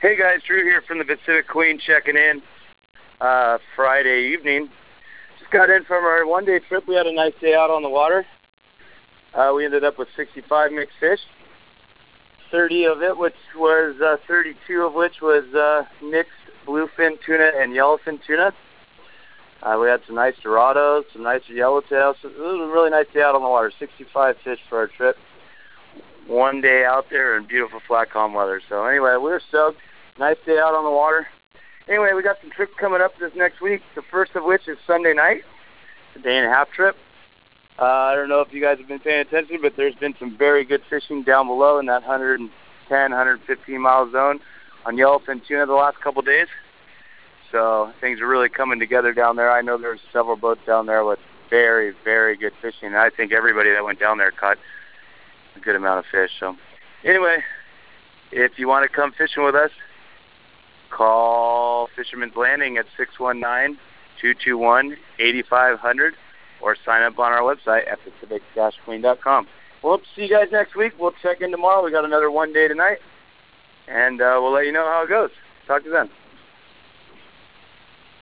Hey guys, Drew here from the Pacific Queen checking in Friday evening. Just got in from our one-day trip. We had a nice day out on the water. We ended up with 65 mixed fish. 32 of which was mixed bluefin tuna and yellowfin tuna. We had some nice dorados, some nice yellowtails. It was a really nice day out on the water. 65 fish for our trip. One day out there in beautiful flat calm weather. So anyway, we're stoked. Nice day out on the water. Anyway, we got some trips coming up this next week. The first of which is Sunday night. It's a day-and-a-half trip. I don't know if you guys have been paying attention, but there's been some very good fishing down below in that 110, 115 mile zone on yellowfin tuna the last couple days. So things are really coming together down there. I know there's several boats down there with very, very good fishing. And I think everybody that went down there caught a good amount of fish. So anyway, if you want to come fishing with us, call Fisherman's Landing at 619-221-8500 or sign up on our website at pacific-queen.com. We'll see you guys next week. We'll check in tomorrow. We got another one day tonight, and we'll let you know how it goes. Talk to you then.